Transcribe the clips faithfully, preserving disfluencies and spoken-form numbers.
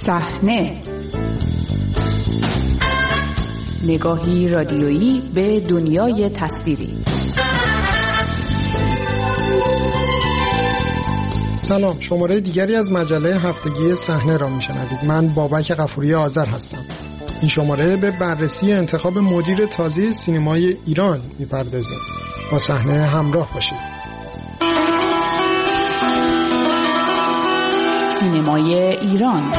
صحنه، نگاهی رادیویی به دنیای تصویری. سلام، شماره دیگری از مجله هفتگی صحنه را میشنوید. من بابک غفوری آذر هستم. این شماره به بررسی انتخاب مدیر تازه سینمای ایران میپردازیم. با صحنه همراه باشید. سینمای ایران.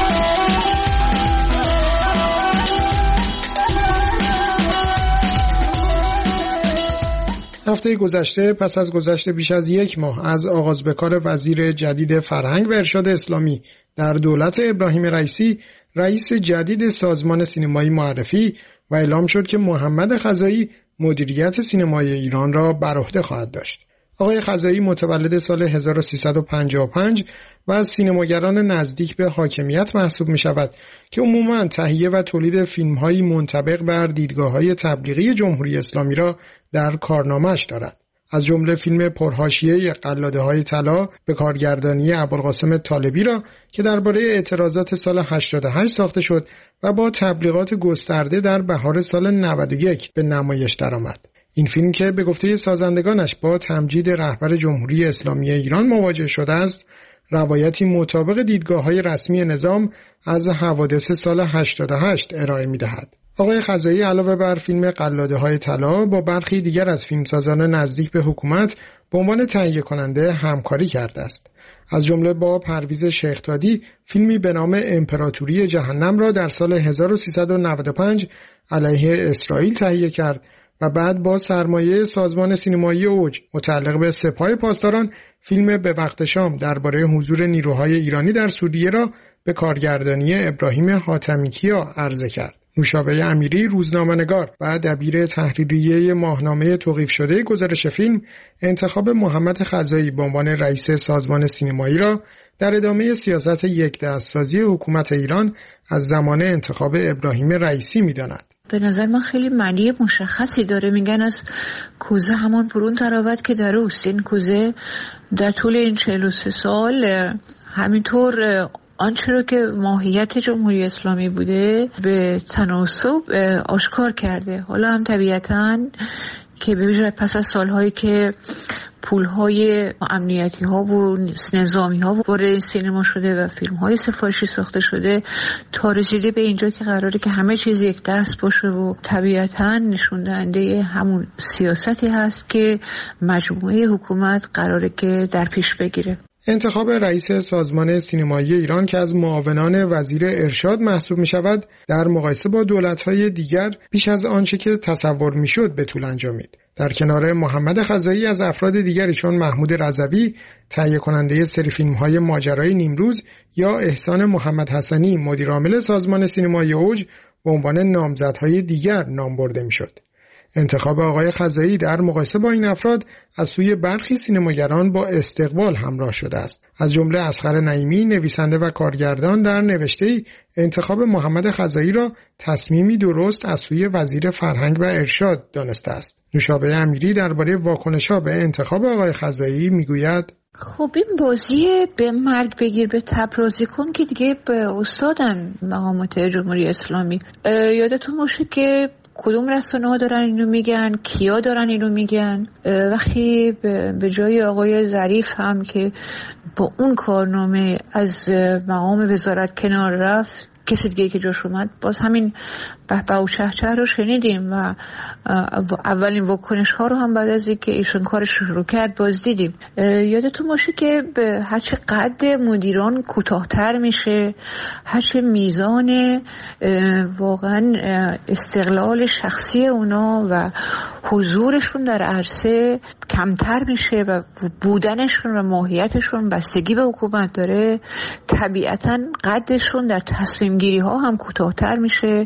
هفته گذشته پس از گذشت بیش از یک ماه از آغاز به کار وزیر جدید فرهنگ و ارشاد اسلامی در دولت ابراهیم رئیسی، رئیس جدید سازمان سینمایی معرفی و اعلام شد که محمد خزایی مدیریت سینمای ایران را بر عهده خواهد داشت. آقای خزایی متولد سال هزار و سیصد و پنجاه و پنج و از سینماگران نزدیک به حاکمیت محسوب می شود که عموماً تهیه و تولید فیلم‌های منطبق بر دیدگاه‌های تبلیغی جمهوری اسلامی را در کارنامه‌اش دارد. از جمله فیلم پرحاشیه قلاده‌های طلا به کارگردانی ابوالقاسم طالبی را که درباره اعتراضات سال هشتاد و هشت ساخته شد و با تبلیغات گسترده در بهار سال نود و یک به نمایش درآمد. این فیلم که به گفته سازندگانش با تمجید رهبر جمهوری اسلامی ایران مواجه شده است، روایتی مطابق دیدگاه‌های رسمی نظام از حوادث سال هشتاد و هشت ارائه می‌دهد. آقای خزایی علاوه بر فیلم قلاده‌های طلا با برخی دیگر از فیلمسازان نزدیک به حکومت به عنوان تهیه کننده همکاری کرده است. از جمله با پرویز شیخ‌دادی فیلمی به نام امپراتوری جهنم را در سال هزار و سیصد و نود و پنج علیه اسرائیل تهیه کرد و بعد با سرمایه سازمان سینمایی اوج متعلق به سپاه پاسداران فیلم به وقت شام درباره حضور نیروهای ایرانی در سوریه را به کارگردانی ابراهیم حاتمیکیا عرضه کرد. نوشابه امیری روزنامه‌نگار و دبیر تحریریه ماهنامه توقیف شده گزارش فیلم انتخاب محمد خزایی به عنوان رئیس سازمان سینمایی را در ادامه سیاست یکدست‌سازی حکومت ایران از زمان انتخاب ابراهیم رئیسی می‌داند. به نظر من خیلی معنی مشخصی داره. میگن از کوزه همان برون تراود که در اوست. این کوزه در طول این چهل و سه سال همینطور آنچه رو که ماهیت جمهوری اسلامی بوده به تناسب آشکار کرده. حالا هم طبیعتاً که به ویژه پس از سالهایی که پولهای امنیتی ها و نظامی ها وارد سینما شده و فیلم های سفارشی ساخته شده تا رسیده به اینجا که قراره که همه چیز یک دست باشه و طبیعتاً نشون دهنده همون سیاستی هست که مجموعه حکومت قراره که در پیش بگیره. انتخاب رئیس سازمان سینمایی ایران که از معاونان وزیر ارشاد محسوب می شود در مقایسه با دولت‌های دیگر بیش از آنچه که تصور می شد به طول انجامید. در کنار محمد خزایی از افراد دیگری چون محمود رضوی تهیه کننده سری فیلم‌های ماجرای نیمروز یا احسان محمد حسنی مدیر عامل سازمان سینمای اوج به عنوان نامزدهای دیگر نام برده می شد. انتخاب آقای خزایی در مقایسه با این افراد از سوی برخی سینماگران با استقبال همراه شده است. از جمله اصغر نعیمی نویسنده و کارگردان در نوشته‌ای انتخاب محمد خزایی را تصمیمی درست از سوی وزیر فرهنگ و ارشاد دانسته است. نوشابه امیری درباره واکنش‌ها به انتخاب آقای خزایی میگوید: خب این بازی به مرگ بگیر به تبرازی کن که دیگه به استادن مقامات جمهوری اسلامی. یادتون باشه که کدوم رسانه ها دارن اینو میگن، کیا دارن اینو میگن. وقتی به جای آقای ظریف هم که با اون کارنامه از مقام وزارت کنار رفت، کسی دیگه که جاش اومد باز همین بهبه و چهچه رو شنیدیم و اولین واکنش ها رو هم بعد از اینکه ایشون کارش شروع کرد باز دیدیم. یادتون باشه که به هرچه قد مدیران کوتاه‌تر میشه، هرچه میزان واقعا استقلال شخصی اونا و حضورشون در عرصه کمتر میشه و بودنشون و ماهیتشون بستگی به حکومت داره، طبیعتاً قدشون در تصمیم گیری ها هم کوتاه‌تر میشه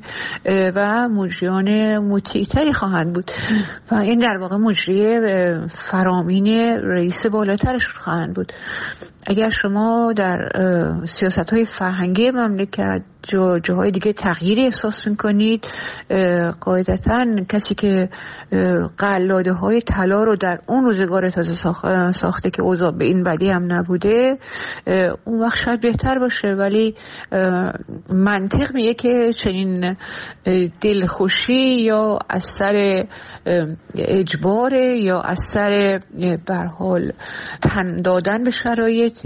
و مجریان مطیع‌تری خواهند بود و این در واقع مجری فرامین رئیس بالاترشون خواهند بود. اگر شما در سیاست‌های فرهنگی مملکت جا جاهای دیگه تغییری احساس می‌کنید، قاعدتاً کسی که قلاده‌های طلا رو در اون روزگار تازه ساخته که اوضاع به این بدی هم نبوده، اون وقت شاید بهتر باشه. ولی منطق میگه که چنین دلخوشی یا اثر اجبار یا اثر به هر حال تن دادن به شرایط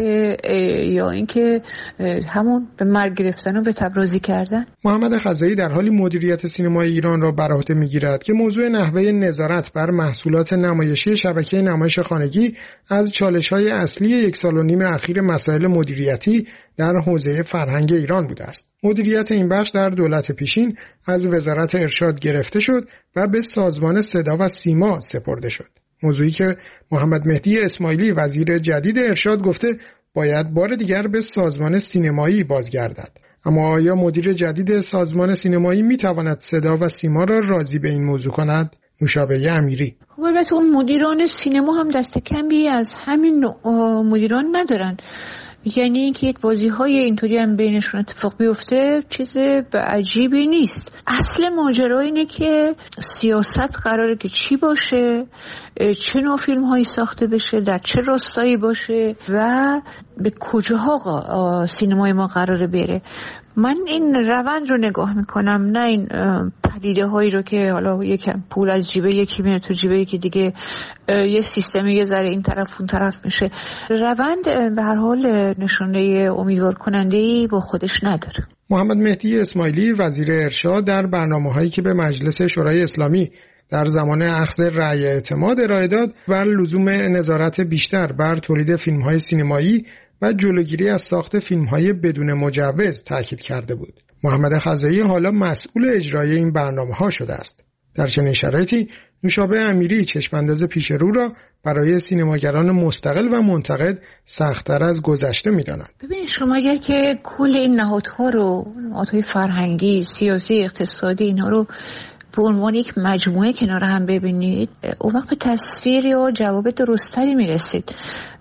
یا اینکه همون به مرگ گرفتن و به تبرازی کردن. محمد خزایی در حالی مدیریت سینمای ایران را بر عهده میگیرد که موضوع نحوه نظارت بر محصولات نمایشی شبکه نمایش خانگی از چالش‌های اصلی یک سال و نیم اخیر مسائل مدیریتی در حوزه فرهنگ ایران بوده است. مدیریت این بخش در دولت پیشین از وزارت ارشاد گرفته شد و به سازمان صدا و سیما سپرده شد. موضوعی که محمد مهدی اسماعیلی وزیر جدید ارشاد گفته باید بار دیگر به سازمان سینمایی بازگردد. اما آیا مدیر جدید سازمان سینمایی میتواند صدا و سیما را راضی به این موضوع کند؟ نوشابه امیری: خب البته اون مدیران سینما هم دست کمی از همین مدیران ندارن. یعنی اینکه یک بازی‌های اینطوری هم بینشون اتفاق بیفته چیز عجیبی نیست. اصل ماجرا اینه که سیاست قراره که چی باشه، چه نوع فیلم‌هایی ساخته بشه، در چه راستایی باشه و به کجاها سینمای ما قراره بره. من این روند رو نگاه میکنم، نه این پدیده هایی رو که حالا یکم پول از جیبه یکی میره تو جیبه یکی دیگه، یه سیستمی یه ذره این طرف اون طرف میشه. روند به هر حال نشانه امیدوار کننده‌ای با خودش نداره. محمد مهدی اسماعیلی وزیر ارشاد در برنامه‌هایی که به مجلس شورای اسلامی در زمان اخذ رأی اعتماد ارائه داد بر لزوم نظارت بیشتر بر تولید فیلم‌های سینمایی و جلوگیری از ساخت فیلم‌های بدون مجوز تاکید کرده بود. محمد خزایی حالا مسئول اجرای این برنامه‌ها شده است. در چنین شرایطی نوشابه امیری چشم‌انداز پیش رو را برای سینماگران مستقل و منتقد سخت‌تر از گذشته می‌داند. ببینید شما اگر که کل این نهادها رو، نهادهای فرهنگی، سیاسی، اقتصادی، اینها رو به عنوان یک مجموعه کنار هم ببینید، اون وقت به تصویر یا جواب درستری میرسید.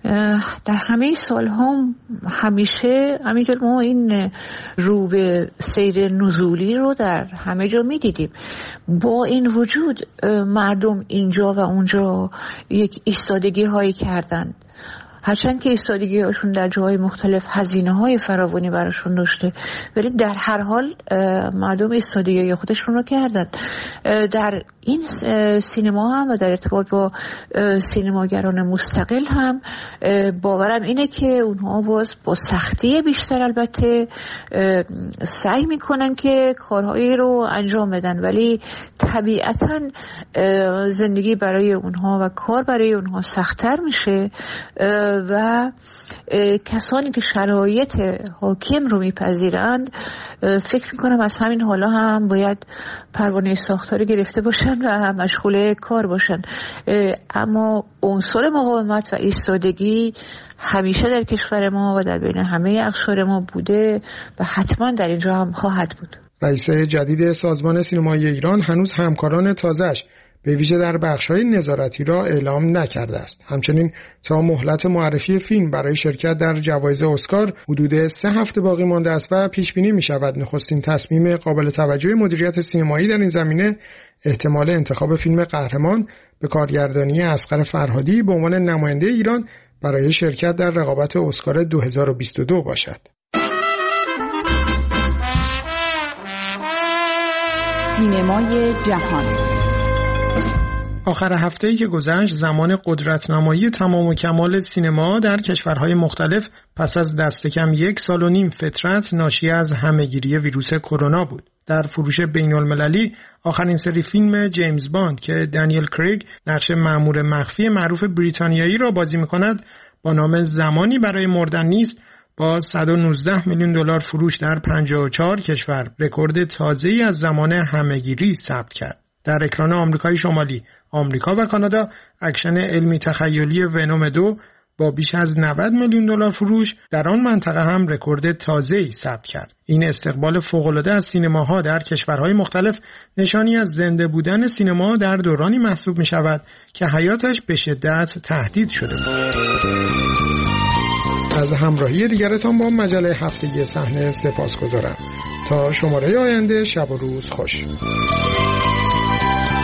در همه سالها همیشه همینجور ما این رو به سیر نزولی رو در همه جا میدیدیم. با این وجود مردم اینجا و اونجا یک ایستادگی هایی کردند، هرچند که ایستادگی هاشون در جاهای مختلف هزینه های فراوانی براشون داشته، ولی در هر حال مردم ایستادگی خودشون رو کردن. در این سینما هم و در ارتباط با سینماگران مستقل هم باورم اینه که اونها باز با سختی بیشتر البته سعی میکنن که کارهایی رو انجام بدن، ولی طبیعتاً زندگی برای اونها و کار برای اونها سخت‌تر میشه و کسانی که شرایط حاکم رو میپذیرند فکر میکنم از همین حالا هم باید پروانه ساختاری گرفته باشن و مشغول کار باشن. اما عنصر مقاومت و ایستادگی همیشه در کشور ما و در بین همه اقشار ما بوده و حتما در اینجا هم خواهد بود. رئیس جدید سازمان سینمایی ایران هنوز همکاران تازه‌اش به ویژه در بخش‌های نظارتی را اعلام نکرده است. همچنین تا مهلت معرفی فیلم برای شرکت در جوایز اسکار حدود سه هفته باقی مانده است و پیش بینی می‌شود نخستین تصمیم قابل توجه مدیریت سینمایی در این زمینه احتمال انتخاب فیلم قهرمان به کارگردانی اصغر فرهادی به عنوان نماینده ایران برای شرکت در رقابت اسکار دو هزار و بیست و دو باشد. سینمای جهان. آخر هفته‌ای که گذشت زمان قدرت‌نمایی تمام و کمال سینما در کشورهای مختلف پس از دست کم یک سال و نیم فترت ناشی از همه‌گیری ویروس کرونا بود. در فروش بین‌المللی آخرین سری فیلم جیمز باند که دانیل کریگ نقش مأمور مخفی معروف بریتانیایی را بازی می‌کند با نام زمانی برای مردن نیست با صد و نوزده میلیون دلار فروش در پنجاه و چهار کشور رکورد تازه‌ای از زمان همه‌گیری ثبت کرد. در اکران آمریکای شمالی، آمریکا و کانادا اکشن علمی تخیلی ونوم دو با بیش از نود میلیون دلار فروش در آن منطقه هم رکورد تازه‌ای ثبت کرد. این استقبال فوق‌العاده از سینماها در کشورهای مختلف نشانی از زنده بودن سینما در دورانی محسوب می‌شود که حیاتش به شدت تهدید شده بود. از همراهی دیگرتان با مجله هفتگی صحنه سپاسگزارم. تا شماره آینده، شب و روز خوش.